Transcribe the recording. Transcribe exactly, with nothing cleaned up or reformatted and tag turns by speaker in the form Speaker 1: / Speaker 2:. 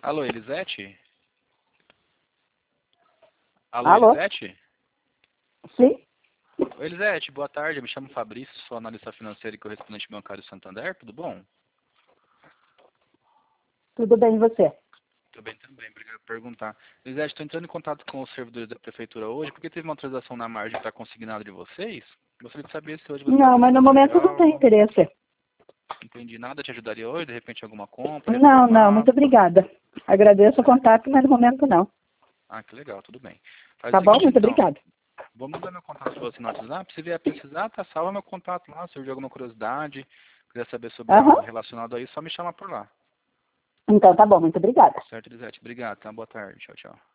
Speaker 1: Alô, Elisete? Alô,
Speaker 2: Alô?
Speaker 1: Elisete?
Speaker 2: Sim?
Speaker 1: Oi, Elisete, boa tarde. Eu me chamo Fabrício, sou analista financeiro e correspondente bancário Santander. Tudo bom?
Speaker 2: Tudo bem, e você?
Speaker 1: Tudo bem também, obrigado por perguntar. Elisete, estou entrando em contato com os servidores da prefeitura hoje, porque teve uma atualização na margem para consignado de vocês. Gostaria de saber se hoje você está
Speaker 2: Não, mas no
Speaker 1: precisando de
Speaker 2: momento não tem
Speaker 1: algo.
Speaker 2: interesse.
Speaker 1: Não entendi nada, te ajudaria hoje, de repente alguma compra,
Speaker 2: Não, não,
Speaker 1: reformar.
Speaker 2: muito obrigada. Agradeço o contato, mas no momento não.
Speaker 1: Ah, que legal, tudo bem. Faz o
Speaker 2: Tá bom?
Speaker 1: seguinte
Speaker 2: Muito
Speaker 1: então,
Speaker 2: obrigada.
Speaker 1: vou mandar meu contato para você no WhatsApp. Se vier precisar, tá, salva meu contato lá. Se surgir alguma curiosidade, quiser saber sobre algo
Speaker 2: Aham.
Speaker 1: relacionado a isso, só me chama por lá.
Speaker 2: Então tá bom, muito obrigada.
Speaker 1: Certo, Elisete? Obrigado, tá? Boa tarde. Tchau, tchau.